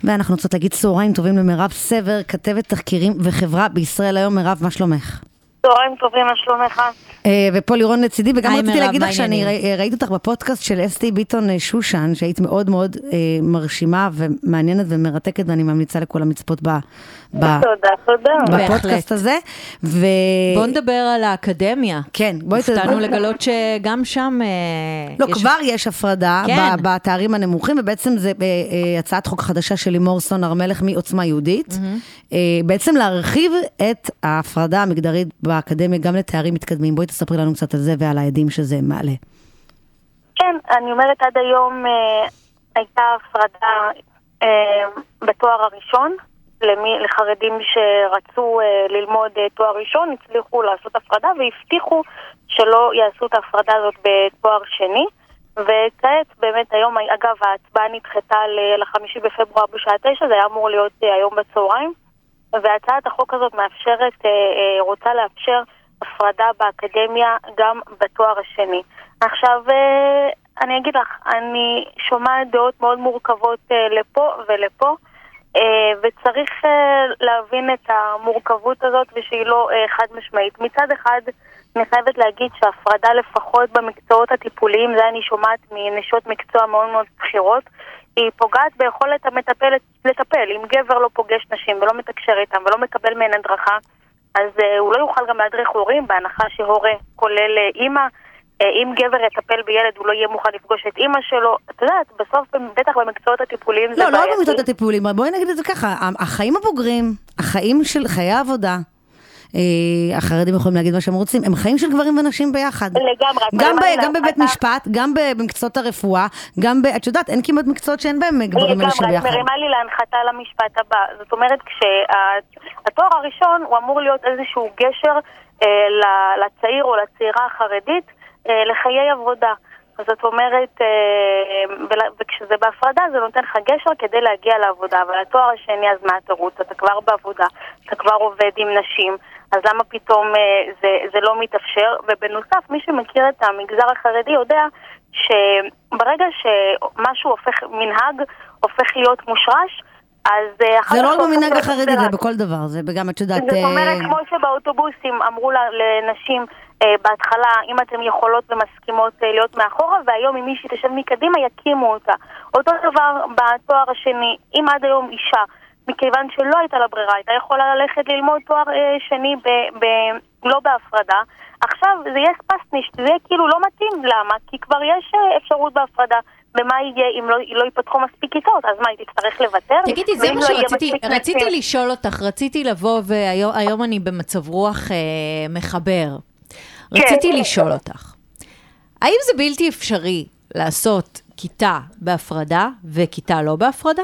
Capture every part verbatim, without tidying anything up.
ואנחנו רוצות להגיד צהריים טובים למירב סבר, כתבת תחקירים וחברה בישראל היום. מירב, מה שלומך? צהריים טובים, מה שלומך? ופה לירון לצידי, וגם רציתי להגיד לך שאני ראיתי אותך בפודקאסט של אסתי ביטון שושן, שהיית מאוד מאוד מרשימה ומעניינת ומרתקת, ואני ממליצה לכולם לצפות בפודקאסט הזה. בוא נדבר על האקדמיה. כן. הפתענו לגלות שגם שם... לא, כבר יש הפרדה בתארים הנמוכים, ובעצם זה הצעת חוק חדשה של לימור סון הר מלך מעוצמה יהודית, בעצם להרחיב את ההפרדה המגדרית באקדמיה גם לתארים מתקדמים. בואי תספרי לנו קצת על זה ועל העדים שזה מעלה. כן, אני אומרת עד היום אה, הייתה הפרדה אה, בתואר הראשון, למי, לחרדים שרצו אה, ללמוד אה, תואר ראשון, הצליחו לעשות הפרדה והבטיחו שלא יעשו את ההפרדה הזאת בתואר שני, וכעת באמת היום, אגב ההצבעה נדחתה לחמישי בפברואר בשעה תשע, זה היה אמור להיות אה, היום בצהריים, והצעת החוק הזאת מאפשרת, אה, אה, רוצה לאפשר הפרדה באקדמיה גם בתואר השני. עכשיו, אני אגיד לך, אני שומעת דעות מאוד מורכבות לפה ולפה, וצריך להבין את המורכבות הזאת ושהיא לא חד משמעית. מצד אחד, אני חייבת להגיד שהפרדה לפחות במקצועות הטיפוליים, זה אני שומעת מנשות מקצוע מאוד מאוד בחירות, היא פוגעת ביכולת המטפלת לטפל. אם גבר לא פוגש נשים ולא מתקשר איתם ולא מקבל מהן הדרכה, אז uh, הוא לא יוכל גם להדריך הורים, בהנחה שהורה כולל uh, אימא. Uh, אם גבר יטפל בילד, הוא לא יהיה מוכן לפגוש את אימא שלו. את יודעת, בסוף, בטח במקצועות הטיפוליים לא, זה בעייתי. לא, לא במקצועות הטיפוליים, בואי נגיד את זה ככה, החיים הבוגרים, החיים של חיי העבודה, אה, החרדים יכולים להגיד מה שהם רוצים, הם חיים של גברים ונשים ביחד. לגמרי. גם, ב, גם בבית משפט, גם במקצועות הרפואה, גם ב... את יודעת, אין כמעט מקצועות שאין בהם גברים ונשים ביחד. לגמרי, מרימה לי להנחתה למשפט הבא. זאת אומרת, כשהתואר הראשון הוא אמור להיות איזשהו גשר אה, לצעיר או לצעירה החרדית אה, לחיי עבודה. זאת אומרת, וכשזה בהפרדה זה נותן לך גשר כדי להגיע לעבודה, אבל התואר השני, אז מה התירוץ? אתה כבר בעבודה, אתה כבר עובד עם נשים, אז למה פתאום זה, זה לא מתאפשר? ובנוסף, מי שמכיר את המגזר החרדי יודע שברגע שמשהו הופך, מנהג הופך להיות מושרש, אז זה לא במנהג החרדי, זה בכל דבר, זה גם את יודעת... זאת אומרת, כמו שבאוטובוסים אמרו לנשים בהתחלה, אם אתן יכולות ומסכימות להיות מאחורה, והיום אם מישהי תשב מקדימה, יקימו אותה. אותו דבר בתואר השני, אם עד היום אישה, מכיוון שלא הייתה לה ברירה, הייתה יכולה ללכת ללמוד תואר שני ב, ב, לא בהפרדה, עכשיו זה יהיה ספסניש, זה כאילו לא מתאים. למה? כי כבר יש אפשרות בהפרדה. במה יהיה אם לא, לא ייפתחו מספיק כיתות, אז מה, היא תצטרך לוותר? תגידי, זה מה שרציתי, רציתי לשאול אותך, רציתי לבוא, והיום אני במצב רוח אה, מחבר. רציתי לשאול אותך, האם זה בלתי אפשרי לעשות כיתה בהפרדה וכיתה לא בהפרדה?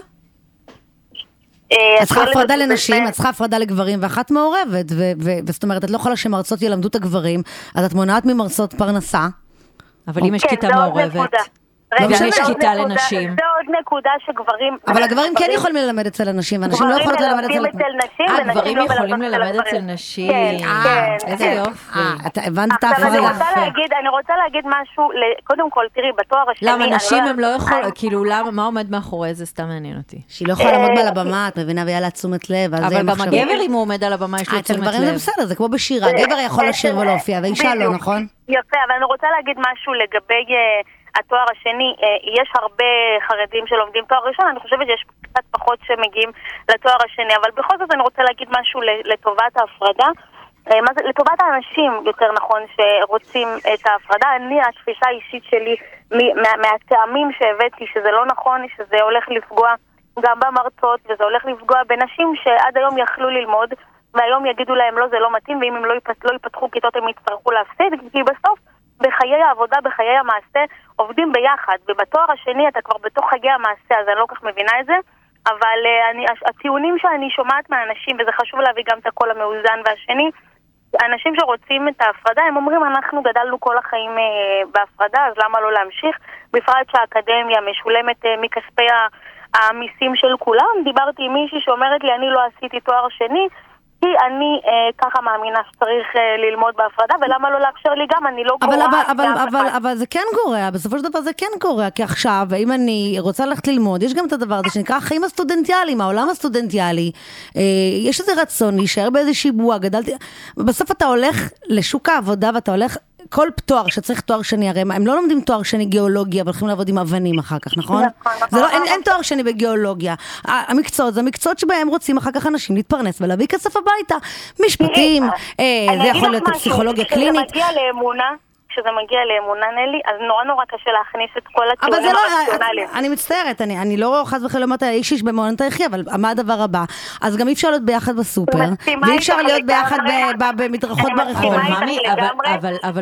את צריכה הפרדה לנשים, את צריכה הפרדה לגברים, ואחת מעורבת, וזאת אומרת, את לא יכולה שמרצות ילמדו את הגברים, אז את מונעת ממרצות פרנסה. אבל אם יש כיתה מעורבת, גם יש כיתה לנשים. זה עוד נקודה שגברים... אבל הגברים כן יכולים ללמד אצל הנשים, ואנשים לא יכולות ללמד אצל נשים. אה, גברים יכולים ללמד אצל נשים. כן, איזה יופי. אתה הבנת את ההפרדה. אני רוצה להגיד משהו, קודם כל, תראי, בתואר השני... למה, נשים הם לא יכולים, כאילו, מה עומד מאחורי זה? סתם מעניין אותי. שהיא לא יכולה לעמוד על הבמה, את מבינה, והיה לה תשומת לב. אבל גם הגבר, אם הוא עומד על הבמה, יש לו תשומת לב. אצל גברים זה בסדר, זה כמו בשירה. גבר יכול לשיר ולהופיע, ואישה לא, נכון? יפה, אבל אני רוצה להגיד משהו לגבי התואר השני. יש הרבה חרדים שלומדים תואר ראשון, אני חושבת שיש קצת פחות שמגיעים לתואר השני, אבל בכל זאת אני רוצה להגיד משהו לטובת ההפרדה, לטובת האנשים, יותר נכון, שרוצים את ההפרדה. אני, התפיסה האישית שלי, מהטעמים שהבאתי, שזה לא נכון, שזה הולך לפגוע גם במרצות, וזה הולך לפגוע בנשים שעד היום יכלו ללמוד, והיום יגידו להם לא, זה לא מתאים, ואם הם לא ייפתחו כיתות הם יצטרכו להפסיד, כי בסוף בחיי העבודה, בחיי המעשה, עובדים ביחד, ובתואר השני אתה כבר בתוך חיי המעשה, אז אני לא כך מבינה את זה, אבל אני, הטיעונים שאני שומעת מהאנשים, וזה חשוב להביא גם את הקול המאוזן והשני, אנשים שרוצים את ההפרדה, הם אומרים, אנחנו גדלנו כל החיים אה, בהפרדה, אז למה לא להמשיך? בפרט שהאקדמיה משולמת אה, מכספי המיסים של כולם. דיברתי עם מישהי שאומרת לי, אני לא עשיתי תואר שני, כי אני אה, ככה מאמינה שצריך אה, ללמוד בהפרדה, ולמה לא לאפשר לי גם, אני לא גורעת. אבל, אבל, אבל, אבל, אבל זה כן גורע, בסופו של דבר זה כן גורע, כי עכשיו, אם אני רוצה ללכת ללמוד, יש גם את הדבר הזה שנקרא החיים הסטודנטיאליים, העולם הסטודנטיאלי, אה, יש איזה רצון להישאר באיזושהי בועה, גדלתי, בסוף אתה הולך לשוק העבודה, ואתה הולך, כל תואר שצריך תואר שני, הרי הם לא לומדים תואר שני גיאולוגיה, אבל הולכים לעבוד עם אבנים אחר כך, נכון? זה לא, אין, אין תואר שני בגיאולוגיה. המקצועות, זה המקצועות שבהם רוצים אחר כך אנשים להתפרנס ולהביא כסף הביתה. משפטים, זה יכול להיות פסיכולוגיה קלינית. כשזה מגיע לאמונה, כשזה מגיע לאמונה, נלי, אז נורא נורא קשה להכניס את כל הטיעונים הרציונליים. אני מצטערת, אני לא חס וחלילה אומרת איש איש במעון תאיכי, אבל מה הדבר הבא? אז גם אי אפשר להיות ביחד בסופר, ואי אפשר להיות ביחד במדרכות ברחוב. אבל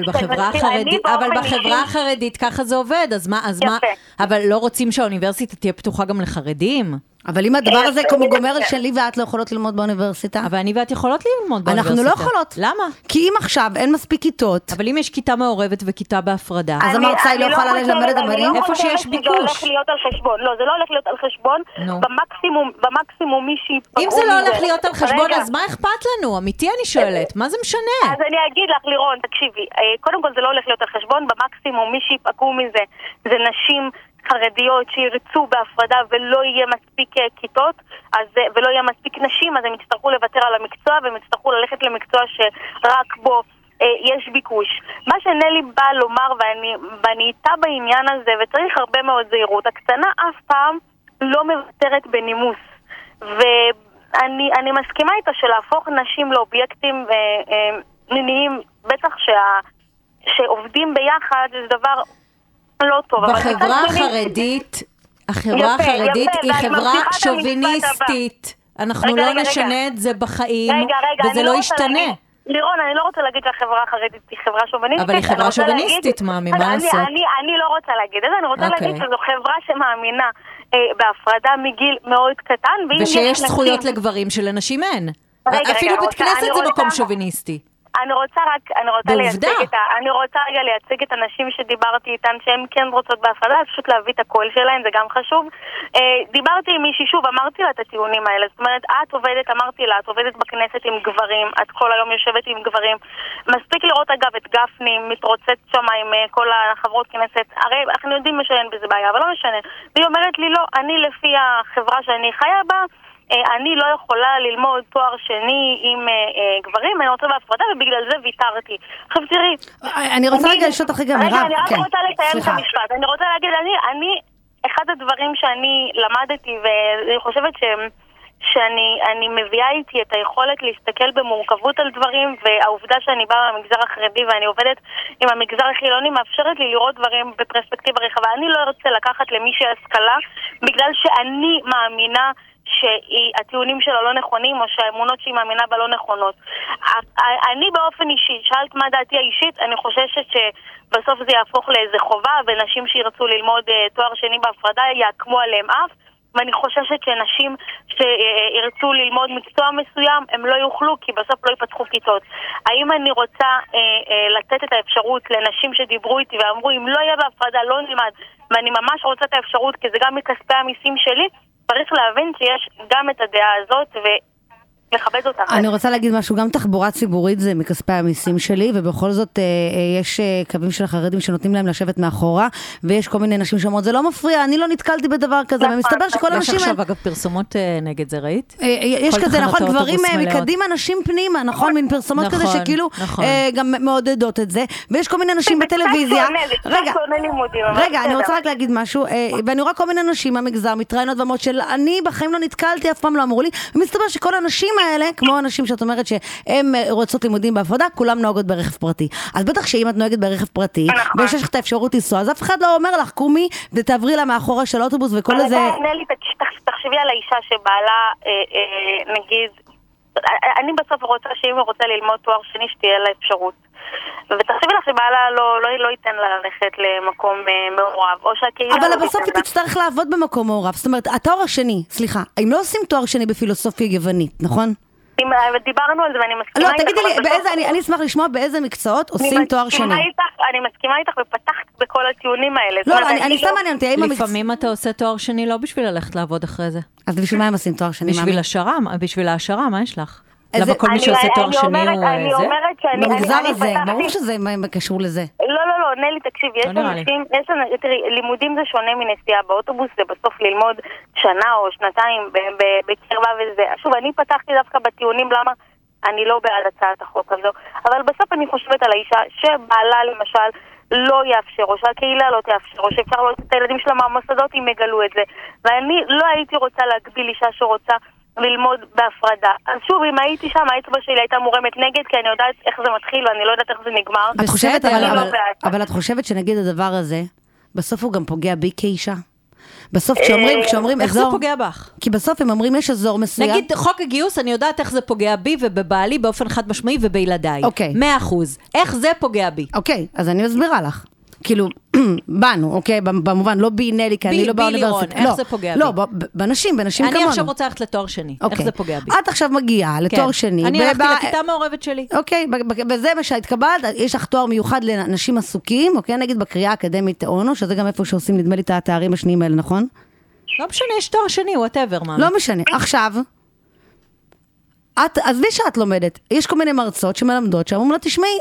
בחברה החרדית ככה זה עובד, אז מה, אבל לא רוצים שהאוניברסיטה תהיה פתוחה גם לחרדים? אבל אם הדבר הזה כמו גומר שלי ואת לא יכולות ללמוד באוניברסיטה? אבל אני ואת יכולות ללמוד באוניברסיטה. אנחנו לא יכולות. למה? כי אם עכשיו אין מספיק כיתות. אבל אם יש כיתה מעורבת וכיתה בהפרדה. אז המרצה היא לא יכולה ללמד את המדעים? איפה שיש ביקוש. זה הולך להיות על חשבון. לא, זה לא הולך להיות על חשבון. במקסימום מי שיפגעו. אם זה לא הולך להיות על חשבון, אז מה אכפת לנו? אמיתי אני שואלת. מה זה משנה? אז אני אגיד לך, לירון, תקשיבי. קודם כל זה לא הולך להיות על חשבון. במקסימום מי שיפגעו מזה זה נשים חרדיות שירצו בהפרדה ולא יהיה מספיק כיתות, אז, ולא יהיה מספיק נשים, אז הם יצטרכו לוותר על המקצוע, והם יצטרכו ללכת למקצוע שרק בו אה, יש ביקוש. מה שנלי בא לומר, ואני, ואני איתה בעניין הזה, וצריך הרבה מאוד זהירות, הקטנה אף פעם לא מוותרת בנימוס. ואני אני מסכימה איתה שלהפוך נשים לאובייקטים אה, אה, מיניים, בטח שה, שעובדים ביחד, זה דבר לא טוב. בחברה החרדית, החברה החרדית היא חברה שוביניסטית. אנחנו לא נשנה את זה בחיים, וזה לא ישתנה. לירון, אני לא רוצה להגיד שהחברה החרדית היא חברה שוביניסטית. אבל היא חברה שוביניסטית, מה, ממה לעשות? אני לא רוצה להגיד את זה, אני רוצה להגיד שזו חברה שמאמינה בהפרדה מגיל מאוד קטן. ושיש זכויות לגברים שלנשים אין. אפילו בית כנסת זה מקום שוביניסטי. אני רוצה רק, אני רוצה לייצג את, אני רוצה רגע לייצג את הנשים שדיברתי איתן שהן כן רוצות בהפרדה, פשוט להביא את הקול שלהן, זה גם חשוב. דיברתי עם מישהי, שוב, אמרתי לה את הטיעונים האלה, זאת אומרת, את עובדת, אמרתי לה, את עובדת בכנסת עם גברים, את כל היום יושבת עם גברים, מספיק לראות אגב את גפני, מתרוצץ שם עם כל החברות כנסת, הרי אנחנו יודעים שאין בזה בעיה, אבל לא משנה. והיא אומרת לי, לא, אני לפי החברה שאני חיה בה, אני לא יכולה ללמוד תואר שני עם גברים, אני רוצה בהפרדה, ובגלל זה ויתרתי. עכשיו תראי... אני רוצה רגע לשאול אותך רגע, מירב. רגע, אני רק רוצה לתאם את המשפט. אני רוצה להגיד, אני, אחד הדברים שאני למדתי, ואני חושבת ש... שאני אני מביאה איתי את היכולת להסתכל במורכבות על דברים, והעובדה שאני באה מהמגזר החרדי ואני עובדת עם המגזר החילוני מאפשרת לי לראות דברים בפרספקטיבה רחבה. אני לא רוצה לקחת למישהי השכלה בגלל שאני מאמינה שהטיעונים שלה לא נכונים, או שהאמונות שהיא מאמינה בה לא נכונות. אני באופן אישי, שאלת מה דעתי האישית, אני חוששת שבסוף זה יהפוך לאיזה חובה, ונשים שירצו ללמוד תואר שני בהפרדה יעקמו עליהם אף, ואני חוששת שנשים שירצו ללמוד מקצוע מסוים, הם לא יוכלו, כי בסוף לא יפתחו כיתות. האם אני רוצה אה, אה, לתת את האפשרות לנשים שדיברו איתי ואמרו, אם לא יהיה בהפרדה, לא נלמד, ואני ממש רוצה את האפשרות, כי זה גם מכספי המיסים שלי, צריך להבין שיש גם את הדעה הזאת ולכבד אותה. אני רוצה להגיד משהו, גם תחבורה ציבורית זה מכספי המיסים שלי, ובכל זאת יש קווים של החרדים שנותנים להם לשבת מאחורה, ויש כל מיני נשים שאומרות, זה לא מפריע, אני לא נתקלתי בדבר כזה, ומסתבר שכל אנשים... יש עכשיו אגב פרסומות נגד זה, ראית? יש כזה, נכון, גברים מקדימה נשים פנימה, נכון, מין פרסומות כזה שכאילו גם מעודדות את זה, ויש כל מיני נשים בטלוויזיה. רגע, רגע, אני רוצה רק להגיד משהו, ואני רואה כל מיני נשים מהמגזר מתראיינות ואומרות של אני בחיים לא נתקלתי, אף פעם לא אמרו לי, ומסתבר שכל הנשים האלה, כמו אנשים שאת אומרת שהם רוצות לימודים בהפרדה, כולם נוהגות ברכב פרטי. אז בטח שאם את נוהגת ברכב פרטי, ויש לך את האפשרות לנסוע, אז אף אחד לא אומר לך, קומי ותעברי לה מאחורה של אוטובוס וכל איזה... נלי, תחשבי על האישה שבעלה, נגיד, אני בסוף רוצה שאם היא רוצה ללמוד תואר שני, שתהיה לה אפשרות. ותחשבי לך שבעלה לא, לא, לא ייתן לה ללכת למקום מעורב, או שהקהילה... אבל בסוף היא תצטרך לעבוד במקום מעורב. זאת אומרת, התואר השני, סליחה, אם לא עושים תואר שני בפילוסופיה יוונית, נכון? דיברנו על זה ואני מסכימה איתך. לא, תגידי לי, באיזה, אני, אני אשמח לשמוע באיזה מקצועות עושים תואר שני. אני מסכימה איתך ופתחת בכל הטיעונים האלה. לא, אני, אני סתם מעניין אותי. לפעמים אתה עושה תואר שני לא בשביל ללכת לעבוד אחרי זה. אז בשביל מה הם עושים תואר שני? בשביל השערה, בשביל ההשערה, מה יש לך? למה כל מי שעושה תואר שני הוא זה? אני אומרת שאני... במגזר הזה, ברור שזה קשור לזה. לא, לא, לא, נלי, תקשיב, יש אנשים, תראי, לימודים זה שונה מנסיעה באוטובוס, זה בסוף ללמוד שנה או שנתיים בקרבה וזה. שוב, אני פתחתי דווקא בטיעונים למה אני לא בעד הצעת החוק הזו, אבל בסוף אני חושבת על האישה שבעלה למשל לא יאפשר, או שהקהילה לא תאפשר, או שאפשר לא את הילדים שלה מהמוסדות אם יגלו את זה. ואני לא הייתי רוצה להגביל אישה שרוצה ללמוד בהפרדה. אז שוב, אם הייתי שם, האצבע שלי הייתה מורמת נגד, כי אני יודעת איך זה מתחיל, ואני לא יודעת איך זה נגמר. את חושבת, אבל, אבל, אבל את חושבת שנגיד הדבר הזה, בסוף הוא גם פוגע בי כאישה? בסוף כשאומרים, כשאומרים איך אזור, זה פוגע בך? כי בסוף הם אומרים יש אזור מסוים. נגיד חוק הגיוס, אני יודעת איך זה פוגע בי ובבעלי באופן חד משמעי ובילדיי. אוקיי. מאה אחוז. איך זה פוגע בי? אוקיי, אז אני מסבירה לך. כאילו, בנו, אוקיי, במובן, לא בי נלי, כי אני לא באוניברסיטה. בי לירון, איך זה פוגע בי? לא, בנשים, בנשים כמונו. אני עכשיו רוצה ללכת לתואר שני, איך זה פוגע בי? את עכשיו מגיעה לתואר שני. אני הלכתי לכיתה מעורבת שלי. אוקיי, בזה מה שהתקבלת, יש לך תואר מיוחד לאנשים עסוקים, אוקיי, נגיד בקריאה האקדמית אונו, שזה גם איפה שעושים, נדמה לי, את התארים השניים האלה, נכון? לא משנה, יש תואר שני, whatever, מה? לא משנה. עכשיו, את, עזבי שאת לומדת, יש כל מיני מרצות שמלמדות שאומרים לה, תשמעי,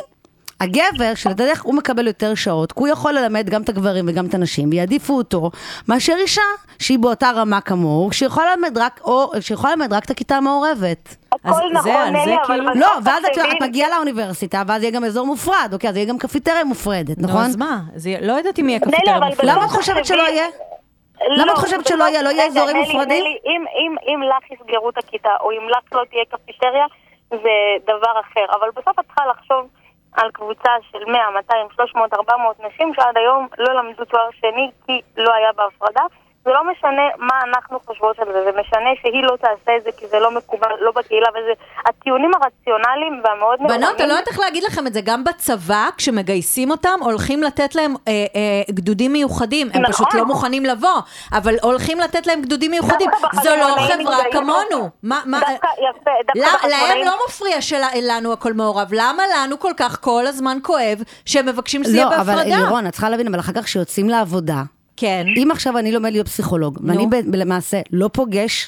הגבר, שלדעתך הוא מקבל יותר שעות, כי הוא יכול ללמד גם את הגברים וגם את הנשים, ויעדיפו אותו, מאשר אישה שהיא באותה רמה כמוהו, שיכולה ללמד רק, או שיכולה ללמד רק את הכיתה המעורבת. אז זה, על זה כאילו... לא, ואז את מגיעה לאוניברסיטה, ואז יהיה גם אזור מופרד, אוקיי, אז יהיה גם קפיטריה מופרדת, נכון? אז מה? לא יודעת אם יהיה קפיטריה מופרדת. למה את חושבת שלא יהיה? למה את חושבת שלא יהיה? לא יהיה אזורים מופרדים? אם לך יסגרו את הכיתה, או אם לך לא תהיה קפיטריה, זה דבר אחר. אבל בסוף את צריכה לחשוב על קבוצה של מאה, מאתיים, שלוש מאות, ארבע מאות נשים שעד היום לא למדו תואר שני כי לא היה בהפרדה. זה לא משנה מה אנחנו חושבות על זה, זה משנה שהיא לא תעשה את זה כי זה לא מקובל, לא בקהילה, וזה הטיעונים הרציונליים והמאוד נכונים. בנות, אני לא יודעת איך להגיד לכם את זה, גם בצבא, כשמגייסים אותם, הולכים לתת להם אה, אה, גדודים מיוחדים, הם נכון. פשוט לא מוכנים לבוא, אבל הולכים לתת להם גדודים מיוחדים, זו לא חברה כמונו. מה, מה, דווקא יפה, דווקא לה, להם לא מפריע שלנו הכל מעורב, למה לנו כל כך כל הזמן כואב, שהם מבקשים שזה יהיה בהפרדה? לא, אבל לירון, את צריכה להבין, אבל אחר כך שיוצאים לעבודה, כן. אם עכשיו אני לומד להיות פסיכולוג, נו. ואני ב- למעשה לא פוגש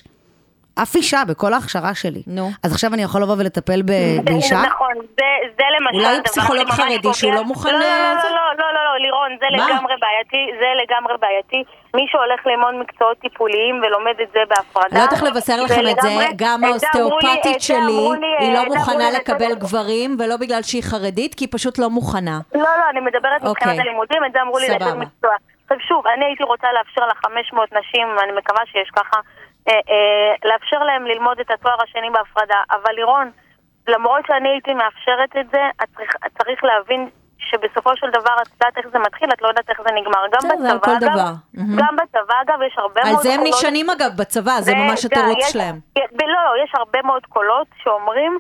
אף אישה בכל ההכשרה שלי, נו. אז עכשיו אני יכול לבוא ולטפל ב- באישה? נכון, זה, זה למשל... אולי פסיכולוג חרדי שהוא לא מוכן... לא, לא, לא, לא, לא, לא, לא, לירון, זה מה? לגמרי בעייתי, זה לגמרי בעייתי. מי שהולך ללמוד מקצועות טיפוליים ולומד את זה בהפרדה... לא יודעת לבשר לכם את זה, גם האוסטאופטית שלי, היא לא מוכנה לקבל גברים, ולא בגלל שהיא חרדית, כי היא פשוט לא מוכנה. לא, לא, אני מדברת מבחינת הלימודים, את זה אמרו לי לתת מקצוע. עכשיו שוב, אני הייתי רוצה לאפשר ל-חמש מאות נשים, ואני מקווה שיש ככה, אה, אה, לאפשר להם ללמוד את התואר השני בהפרדה. אבל לירון, למרות שאני הייתי מאפשרת את זה, את צריך, את צריך להבין שבסופו של דבר את יודעת איך זה מתחיל, את לא יודעת איך זה נגמר. גם בצבא, אגב, גם בצבא, אגב, יש הרבה מאוד קולות... על זה הם נשענים, אגב, בצבא, זה ממש התירוץ שלהם. לא, לא, יש הרבה מאוד קולות שאומרים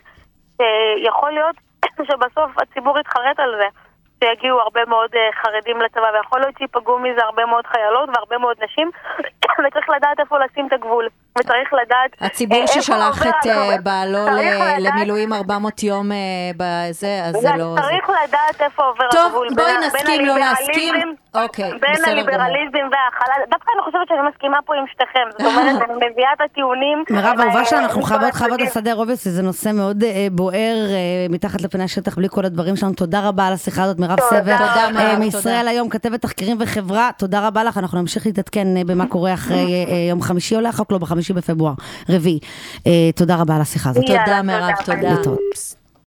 שיכול להיות שבסוף הציבור יתחרט על זה. שיגיעו הרבה מאוד חרדים לצבא, ויכול להיות שיפגעו מזה הרבה מאוד חיילות והרבה מאוד נשים, וצריך לדעת איפה לשים את הגבול, וצריך לדעת... הציבור ששלח את בעלו למילואים ארבע מאות יום בזה, אז זה לא... צריך לדעת איפה עובר הגבול. טוב, בואי נסכים, לא להסכים. אוקיי, בין הליברליזם והחלל, דווקא אני חושבת שאני מסכימה פה עם שתיכם, זאת אומרת, אני מביאה את הטיעונים... מירב, אהובה שאנחנו חייבות חייבות לסדר אובייסטי, זה נושא מאוד בוער, מתחת לפני השטח, בלי כל הדברים שלנו. תודה רבה על השיחה הזאת, מירב סבר, מישראל היום, כתבת תחקירים וחברה, תודה רבה לך, אנחנו נמשיך להתעדכן במה קורה אחרי יום חמישי, עולה החוק לא בחמישי בפברואר, רביעי. תודה רבה על השיחה הזאת. תודה מירב, תודה.